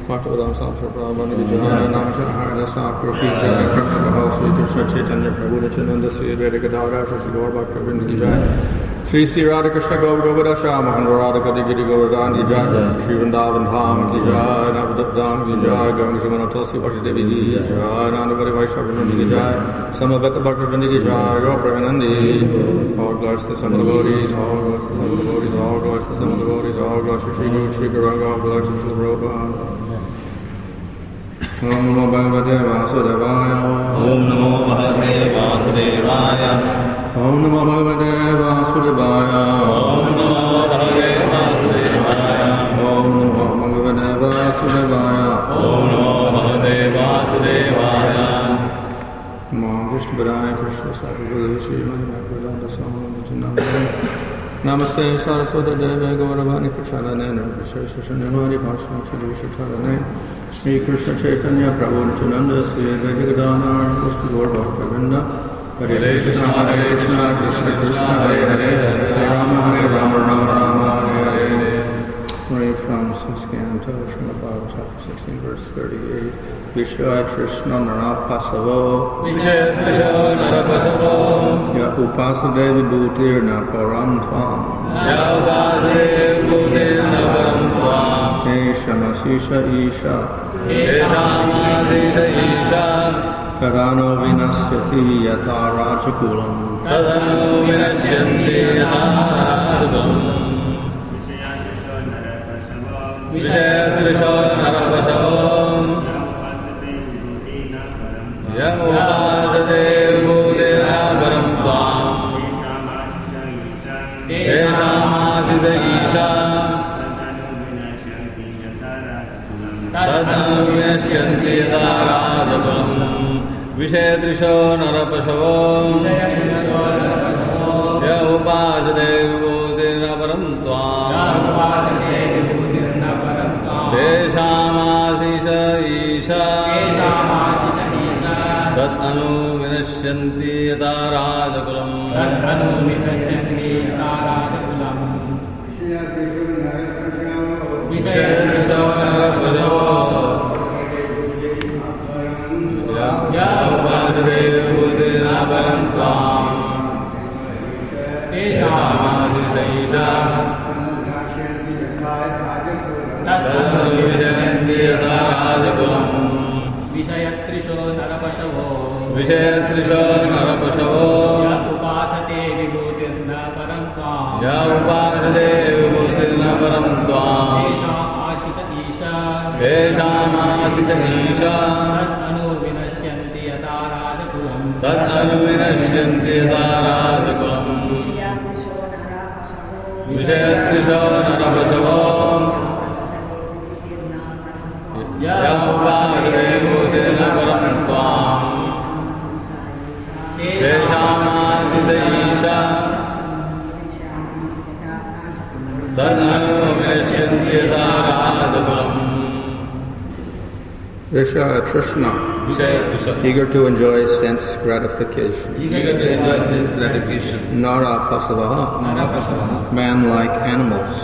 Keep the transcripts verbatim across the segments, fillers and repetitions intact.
Bhaktivedanta Swami Prabhupada ki jai, Namaskar Haridas Thakur ki jai, Krishna Sri Krishna Chaitanya Prabhu Nityananda Sri Advaita Gadadhar Shri Gaur Bhaktivinoda ki jai, Shri Sri Radha Krishna Gaur Govardhan Shyama Radha Kadi Giri Govardhan ki jai, Shri Vrindavan Dham ki jai, Navadvip Dham ki jai, Gauri Srimana Tulsi Bhakti Devi ki jai, Nandagari Vaishnava ki jai, Samaveta Bhaktivinoda ki jai, Gaur Premanandi, all glories to the Son of the Gauris, all glories to the Son of the Gauris, all glories to the Son of the Gauris, all glories to Shri Guru Shri Gauranga, all glories to Shri Prabhupada. Om Namo Bhagavate Vasudevaya. Om Namo Bhagavate Vasudevaya. Om Namo Bhagavate Vasudevaya. Om Namo Bhagavate Vasudevaya. Om Namo Bhagavate Vasudevaya. Om Namo Bhagavate Vasudevaya. Namo Vishnu Padaya Krishna Stakavada Srimad Bhaktivedanta Swami Nityananda. Namaste Saraswata Deva Gauravani Prachadane Nirvishesha Shanyamani Bhashma Chadusha Chadane Shri Krishna Chaitanya Prabhu Nityananda Sri Advaita Gadadhar Shri Gaur Bhaktivinoda Hare Krishna Hare Krishna Krishna Krishna Hare Hare Hare Rama Hare Rama Rama Rama Hare Hare. Read from sixth Canto Srimad Bhagavatam chapter sixteen verse thirty-eight. Vishaya Trishna Narapasavo Vishaya Trishna Narapasavo Ya Upasadevi Bhutir Na Param Tvam Ya Upasadevi Bhutir Na Param Tvam Te Shamasisha Isha Te Shamasisha Isha Kadano Vinasyati Yata Rajakulam Kadano Vinasyanti Yata Rajakulam Vishaya Trishna Narapasavo Ya Upasadevi Bhutir Na Param Tvam Te Shamasisha Isha Tadanu Vinasyanti Yata Rajakulam Vishaya Trishna Narapasavo Ya Upasadevi Bhutir Na Param Tvam Te Shamasisha Isha Tat anu vinashyanti yata rajakulam Tat anu vinashyanti yata rajakulam Vishaya Trishna Narapasavo Ya Upasadevi Bhutir Na Param Tvam Te Shamasisha Isha Tat anu vinashyanti yata rajakulam Vishaya Trishna Narapasavo Vishaya Trishna Narapasavo Ya Upasadevi Bhutir Na Param Tvam Ya Upasadevi Bhutir Na Param Tvam Te Shamasisha Isha Tat anu vinashyanti yata rajakulam Tat anu vinashyanti yata rajakulam Vishaya Trishna Narapasavo Ya Upasadevi Bhutir Na Param Tvam Te Shamasisha Isha Tat anu vinashyanti yata rajakulam Vishaya Trishna, Vishaya Trishna, eager to enjoy sense gratification. eager to enjoy sense gratification. Nara Pasavaha, Narapasavaha, man like animals.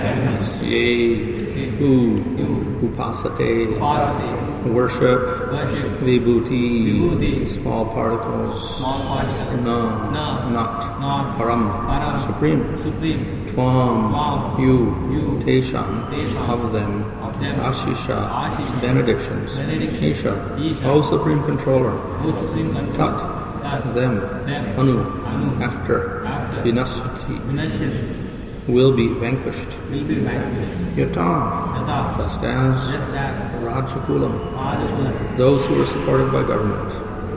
Yea, who, upasate, worship, vibhuti, small particles, no, not, param, supreme, tvam, you, tesham, of them, ashisha, benedictions, isha, O supreme controller, tat, them, anu, after, vinasyati, will be vanquished. Yata, just as Rajakulam, those who are supported by government.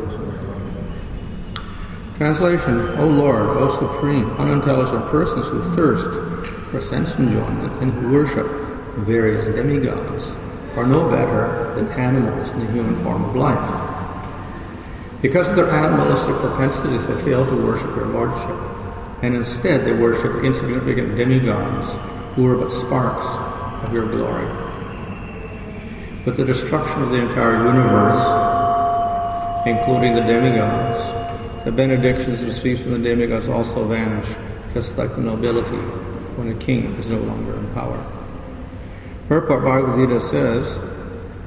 Translation: O Lord, O supreme, unintelligent persons who thirst for sense enjoyment and who worship various demigods are no better than animals in the human form of life. Because of their animalistic propensities, they fail to worship your lordship, and instead they worship insignificant demigods who are but sparks of your glory. With the destruction of the entire universe, including the demigods, the benedictions received from the demigods also vanish, just like the nobility when a king is no longer in power. Purport Bhagavad Gita says,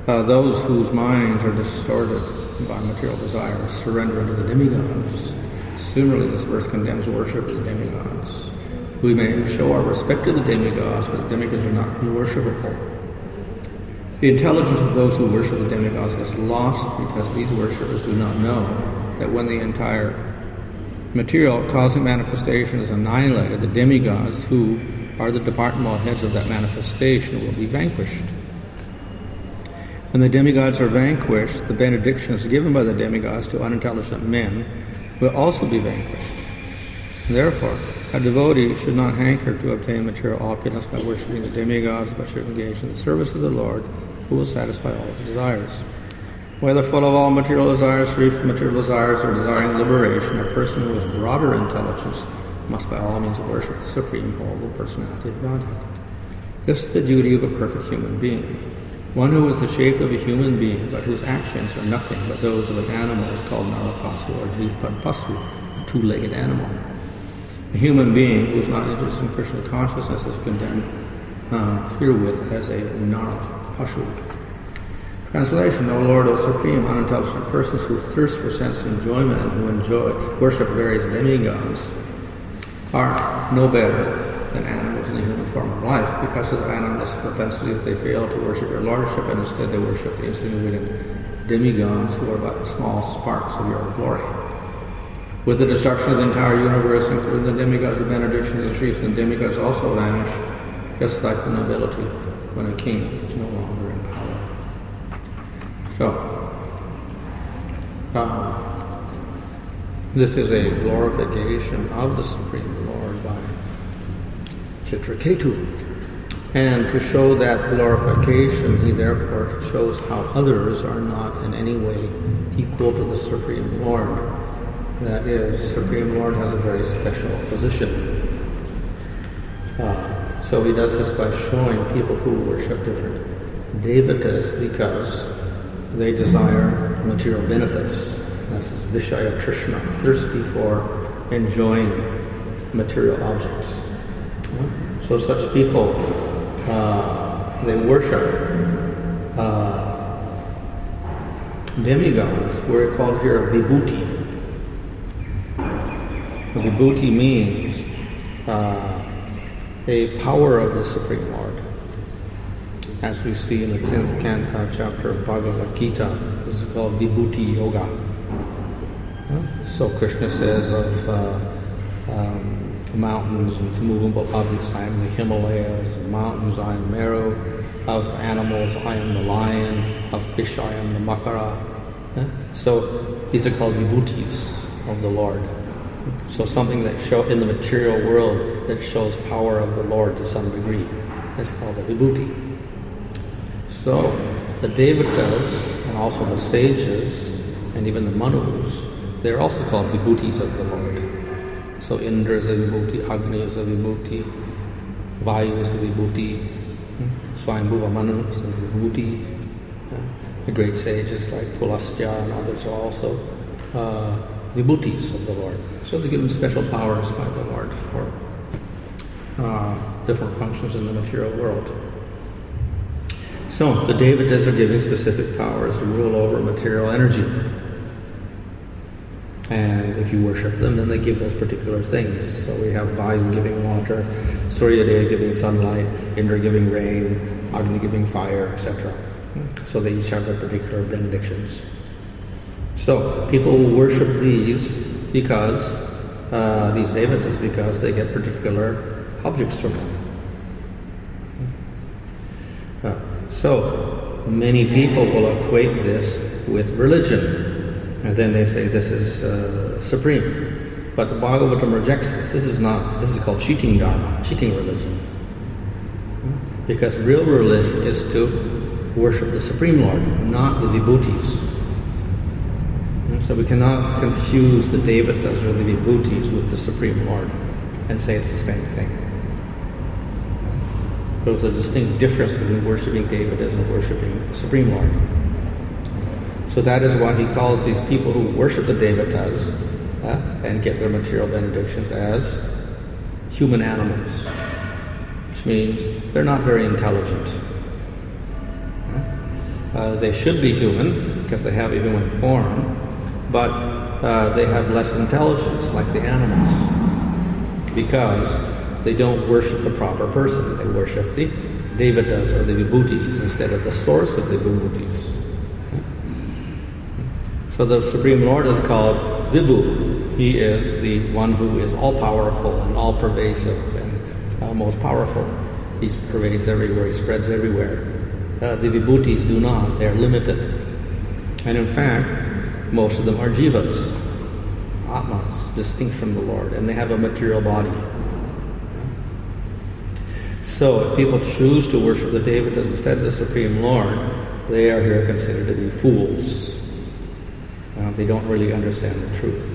uh, those whose minds are distorted by material desires surrender unto the demigods. Similarly, this verse condemns worship of the demigods. We may show our respect to the demigods, but the demigods are not unworshipable. The intelligence of those who worship the demigods is lost because these worshippers do not know that when the entire material cosmic manifestation is annihilated, the demigods, who are the departmental heads of that manifestation, will be vanquished. When the demigods are vanquished, the benedictions given by the demigods to unintelligent men will also be vanquished. Therefore, a devotee should not hanker to obtain material opulence by worshipping the demigods, but should engage in the service of the Lord, who will satisfy all his desires. Whether full of all material desires, free from material desires, or desiring liberation, a person who has broader intelligence must by all means worship the Supreme Whole Personality of Godhead. This is the duty of a perfect human being. One who is the shape of a human being, but whose actions are nothing but those of an animal, is called Narapasu or Dvipadpasu, a two-legged animal. A human being who is not interested in Krishna consciousness is condemned uh, herewith as a Narapashu. Translation: O Lord, O Supreme, unintelligent persons who thirst for sense enjoyment and who enjoy worship various demigods are no better than animals in the human form of life. Because of their animalistic propensities, they fail to worship your lordship, and instead they worship the insignificant demigods who are but small sparks of your glory. With the destruction of the entire universe, including the demigods, the benedictions and chiefs and demigods also vanish, just like the nobility when a king is no longer in power. So, uh, this is a glorification of the Supreme Lord by Chitraketu. And to show that glorification, he therefore shows how others are not in any way equal to the Supreme Lord. That is, Supreme Lord has a very special position. Uh, so he does this by showing people who worship different devatas because they desire material benefits. That's Vishaya Trishna, thirsty for enjoying material objects. So such people, uh, they worship uh, demigods. We're called here Vibhuti. Vibhuti means uh, a power of the Supreme Lord. As we see in the tenth canto chapter of Bhagavad Gita, this is called Vibhuti Yoga. So Krishna says of uh, um, mountains and movable objects, I am the Himalayas; of mountains, I am Meru; of animals, I am the lion; of fish, I am the Makara. So these are called Vibhutis of the Lord. So something that show in the material world that shows power of the Lord to some degree is called a Vibhuti. So the Devatas and also the sages and even the Manus, they're also called Vibhutis of the Lord. So Indra is a Vibhuti, Agni is a Vibhuti, Vayu is a Vibhuti, Swayambhuva Manu is a Vibhuti. The great sages like Pulastya and others are also uh, Vibhutis of the Lord. So they give them special powers by the Lord for uh, different functions in the material world. So the Devatas are given specific powers to rule over material energy. And if you worship them, then they give those particular things. So we have Vayu giving water, Suryadeva giving sunlight, Indra giving rain, Agni giving fire, et cetera. So they each have their particular benedictions. So people will worship these because, uh, these devatas, because they get particular objects from them. Uh, so many people will equate this with religion. And then they say this is uh, supreme. But the Bhagavatam rejects this. This is not, this is called cheating dharma, cheating religion. Because real religion is to worship the Supreme Lord, not the Vibhutis. And so we cannot confuse the Devatas or the Vibhutis with the Supreme Lord and say it's the same thing. There's a distinct difference between worshipping Devatas and worshipping the Supreme Lord. So that is why he calls these people who worship the Devatas uh, and get their material benedictions as human animals, which means they're not very intelligent. Uh, they should be human because they have a human form, but uh, they have less intelligence like the animals because they don't worship the proper person. They worship the devatas or the vibhutis instead of the source of the vibhutis. So the Supreme Lord is called Vibhu. He is the one who is all-powerful and all-pervasive and uh, most powerful. He pervades everywhere, he spreads everywhere. Uh, the vibhutis do not, they are limited. And in fact, most of them are jivas, atmas, distinct from the Lord, and they have a material body. So if people choose to worship the devatas instead of the Supreme Lord, they are here considered to be fools. Uh, they don't really understand the truth.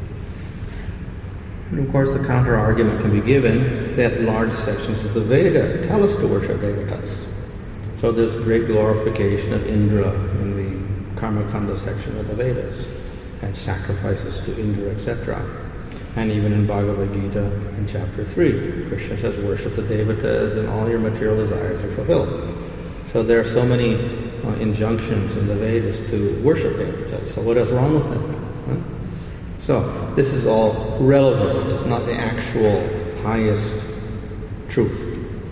And of course, the counter-argument can be given that large sections of the Veda tell us to worship devatas. So there's great glorification of Indra in the Karmakanda section of the Vedas, and sacrifices to Indra, et cetera. And even in Bhagavad Gita in chapter three, Krishna says, worship the devatas and all your material desires are fulfilled. So there are so many uh, injunctions in the Vedas to worship devatas. So what is wrong with them? Huh? So this is all relative. It's not the actual highest truth.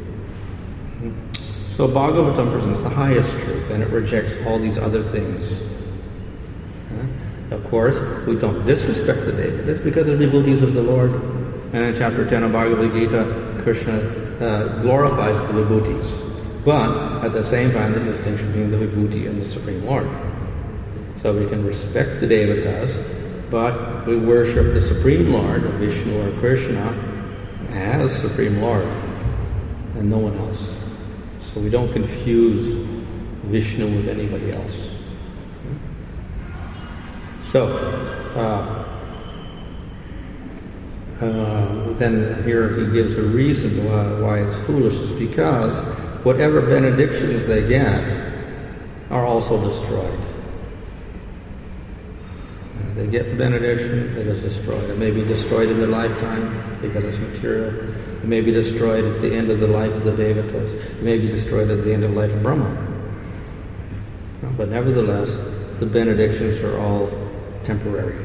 So Bhagavatam presents the highest truth, and it rejects all these other things. Uh, of course, we don't disrespect the devatas because they're devotees of the Lord. And in chapter ten of Bhagavad Gita, Krishna uh, glorifies the vibhutis. But at the same time, there's a distinction between the vibhuti and the Supreme Lord. So we can respect the devatas, but we worship the Supreme Lord, Vishnu or Krishna, as Supreme Lord, and no one else. So we don't confuse Vishnu with anybody else. So, uh, uh, then here he gives a reason why, why it's foolish. Is because whatever benedictions they get are also destroyed. Uh, they get the benediction, it is destroyed. It may be destroyed in their lifetime because it's material. It may be destroyed at the end of the life of the devatas. It may be destroyed at the end of the life of Brahma. But nevertheless, the benedictions are all temporary.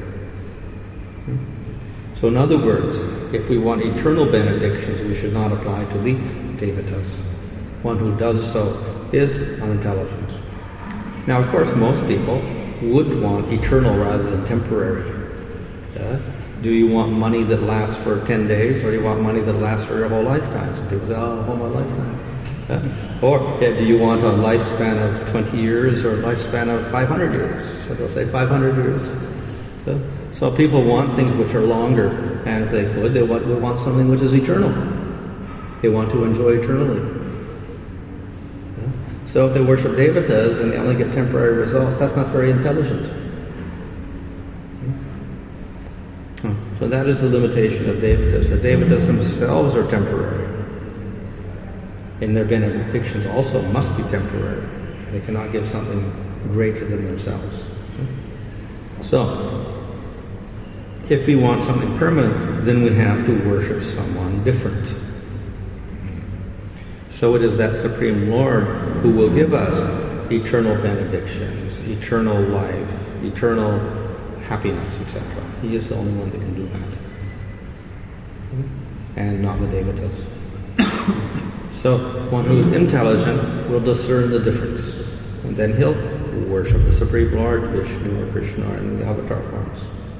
So in other words, if we want eternal benedictions, we should not apply to the devatas. One who does so is unintelligent. Now, of course, most people would want eternal rather than temporary. Yeah? Do you want money that lasts for ten days, or do you want money that lasts for your whole lifetime? Some people say, oh, whole my lifetime. Yeah? Or yeah, do you want a lifespan of twenty years or a lifespan of five hundred years? So they'll say five hundred years. So, so people want things which are longer, and if they could, they want, they want something which is eternal. They want to enjoy eternally. Yeah? So if they worship devatas and they only get temporary results, that's not very intelligent. So that is the limitation of devatas. The devatas themselves are temporary. And their benedictions also must be temporary. They cannot give something greater than themselves. So, if we want something permanent, then we have to worship someone different. So it is that Supreme Lord who will give us eternal benedictions, eternal life, eternal happiness, et cetera. He is the only one that can do that. And not the devatas. So one who is intelligent will discern the difference. And then he'll worship the Supreme Lord, Vishnu or Krishna in the avatar forms.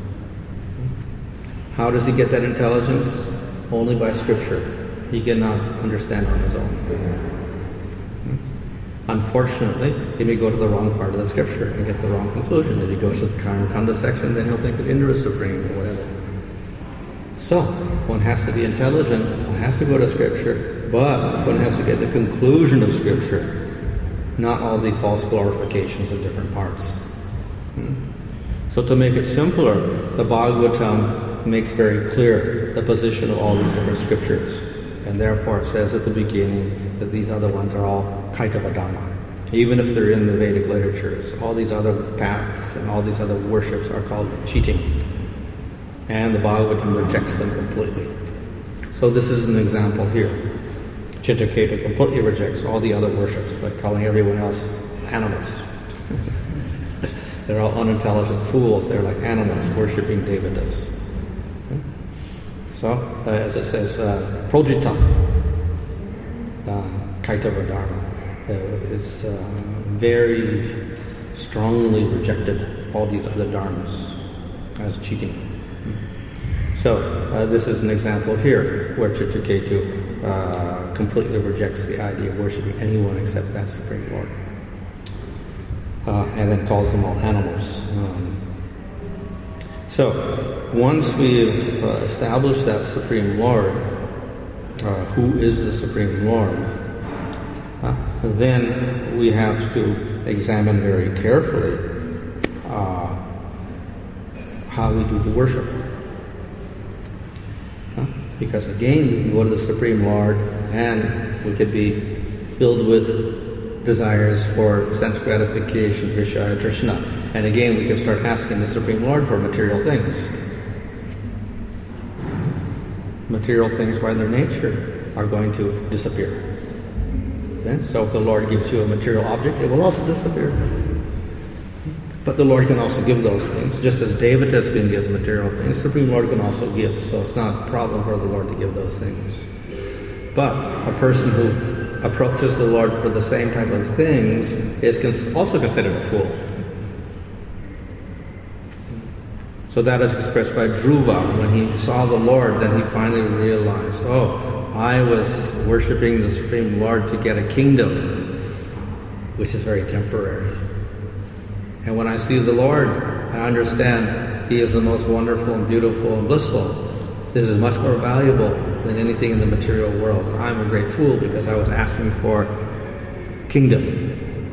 How does he get that intelligence? Only by scripture. He cannot understand on his own. Unfortunately, he may go to the wrong part of the scripture and get the wrong conclusion. If he goes to the Karmakanda section, then he'll think that Indra is supreme or whatever. So, one has to be intelligent, one has to go to scripture, but one has to get the conclusion of scripture, not all the false glorifications of different parts. Hmm? So to make it simpler, the Bhagavatam makes very clear the position of all these different scriptures. And therefore it says at the beginning that these other ones are all Kaitavadhamma. Even if they're in the Vedic literatures, all these other paths and all these other worships are called cheating. And the Bhagavatam rejects them completely. So this is an example here. Chitaketa completely rejects all the other worships by calling everyone else animals. They're all unintelligent fools. They're like animals worshipping devatas. Okay? So, uh, as it says, uh, Projita, uh, Kaitava Dharma, uh, is uh, very strongly rejected all these other dharmas as cheating. So, uh, this is an example here where Chitraketu uh, completely rejects the idea of worshipping anyone except that Supreme Lord. Uh, and then calls them all animals. Um, so, once we've uh, established that Supreme Lord, uh, who is the Supreme Lord, uh, then we have to examine very carefully uh, how we do the worship. Uh, because again, we can go to the Supreme Lord and we could be filled with desires for sense gratification, Vishaya, Trishna. And again, we can start asking the Supreme Lord for material things. Material things by their nature are going to disappear. Okay? So if the Lord gives you a material object, it will also disappear. But the Lord can also give those things. Just as devatas can give material things, the Supreme Lord can also give. So it's not a problem for the Lord to give those things. But a person who approaches the Lord for the same type of things is cons- also considered a fool. So that is expressed by Dhruva. When he saw the Lord, then he finally realized, oh, I was worshipping the Supreme Lord to get a kingdom, which is very temporary. And when I see the Lord, I understand He is the most wonderful and beautiful and blissful. This is much more valuable than anything in the material world. I'm a great fool because I was asking for kingdom.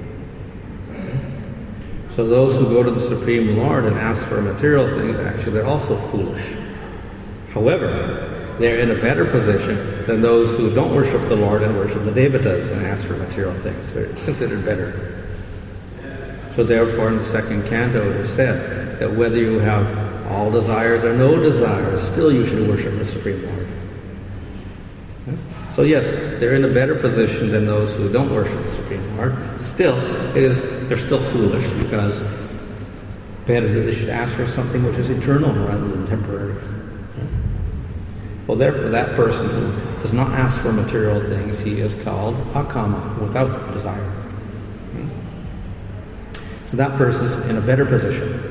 So those who go to the Supreme Lord and ask for material things, actually they're also foolish. However, they're in a better position than those who don't worship the Lord and worship the devatas and ask for material things. They're considered better. So therefore in the second canto it is said that whether you have all desires or no desires, still you should worship the Supreme Lord. Okay? So yes, they're in a better position than those who don't worship the Supreme Lord. Still, it is they're still foolish because better that they should ask for something which is eternal rather than temporary. Okay? Well, therefore, that person who does not ask for material things, he is called akama, without desire. Okay? So that person is in a better position.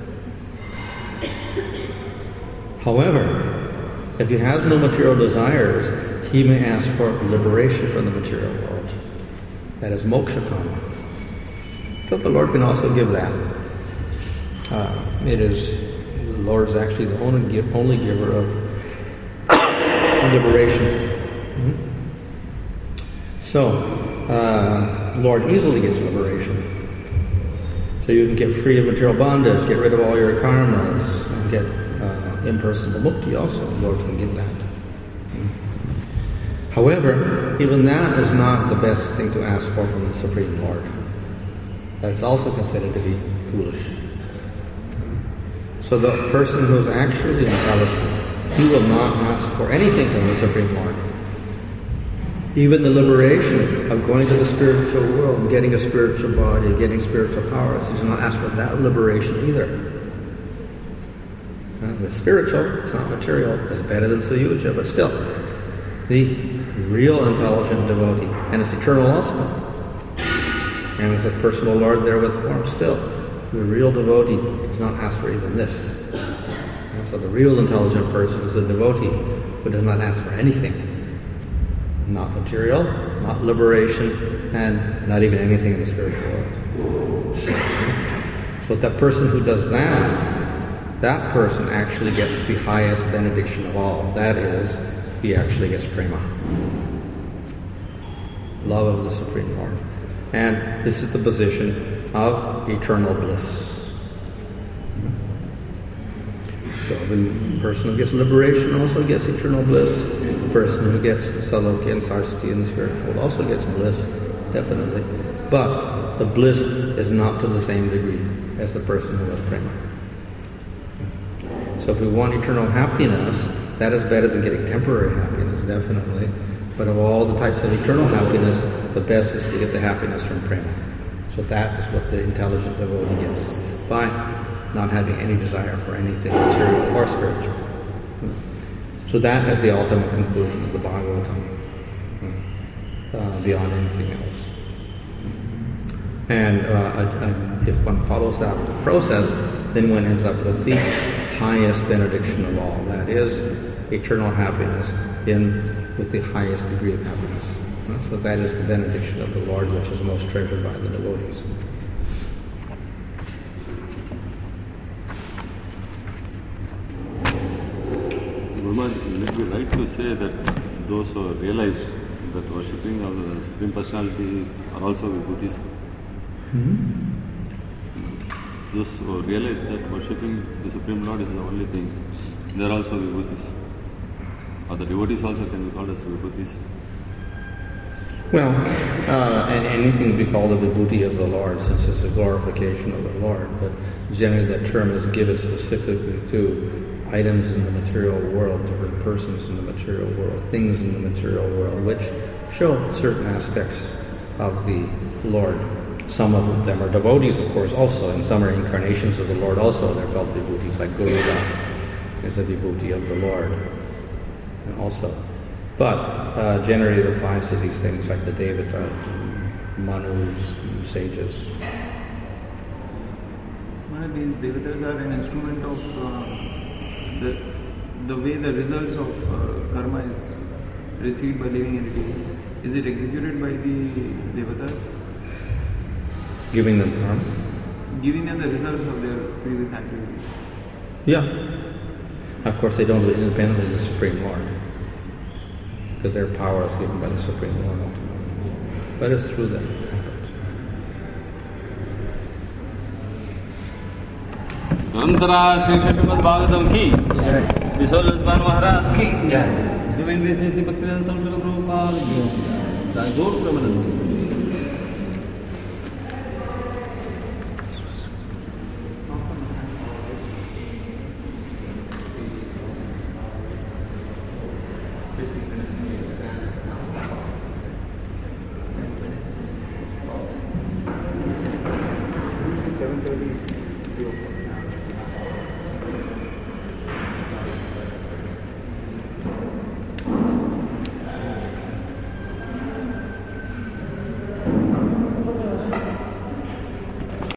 However, if he has no material desires, he may ask for liberation from the material world. That is moksha kama. So the Lord can also give that. Uh, it is, the Lord is actually the only, give, only giver of liberation. Mm-hmm. So, uh, the Lord easily gives liberation. So you can get free of material bondage, get rid of all your karmas, and get uh, impersonal mukti also. The Lord can give that. However, even that is not the best thing to ask for from the Supreme Lord. That is also considered to be foolish. So the person who is actually intelligent, he will not ask for anything from the Supreme Lord. Even the liberation of going to the spiritual world and getting a spiritual body, getting spiritual powers, he does not ask for that liberation either. Uh, the spiritual, it's not material, is better than Sayuja, but still, the real intelligent devotee, and it's eternal also. And it's a personal Lord there with form still. The real devotee does not ask for even this. And so the real intelligent person is a devotee who does not ask for anything. Not material, not liberation, and not even anything in the spiritual world. So that person who does that, that person actually gets the highest benediction of all. That is, he actually gets prema. Love of the Supreme Lord. And this is the position of eternal bliss. So the person who gets liberation also gets eternal bliss. The person who gets Salokya and Sarsati in the spiritual world also gets bliss, definitely. But the bliss is not to the same degree as the person who has prema. So if we want eternal happiness, that is better than getting temporary happiness, definitely. But of all the types of eternal happiness, the best is to get the happiness from prema. So that is what the intelligent devotee gets. by not having any desire for anything material or spiritual. So that is the ultimate conclusion of the Bhagavatam, uh, beyond anything else. And uh, if one follows that process, then one ends up with the highest benediction of all. That is eternal happiness in with the highest degree of happiness. So that is the benediction of the Lord, which is most treasured by the devotees. Would it be right to say that those who have realized that worshipping of the Supreme Personality are also vibhutis? Mm-hmm. Those who realize that worshipping the Supreme Lord is the only thing, they are also vibhutis. Or the devotees also can be called as vibhutis. Well, uh, and anything to be called a vibhuti of the Lord, since it's a glorification of the Lord. But generally that term is given specifically to items in the material world, different persons in the material world, things in the material world, which show certain aspects of the Lord. Some of them are devotees, of course, also, and some are incarnations of the Lord also. They're called vibhutis, like Garuda is a vibhuti of the Lord, and also. But uh, generally it applies to these things like the Devatas, Manus, and sages. Well, these Devatas are an instrument of uh, the the way the results of uh, karma is received by living entities. Is it executed by the Devatas? Giving them karma? Giving them the results of their previous activities. Yeah. Of course they don't do it independently of the Supreme Lord, because their power is given by the Supreme Lord ultimately. But it's through them. Antara Shri Srimad Bhagavatam ki Vishal Rajban Maharaj ki Srimad Vishesi Bhaktivedanta Swami Prabhupada ki Jai Gaur Premanand.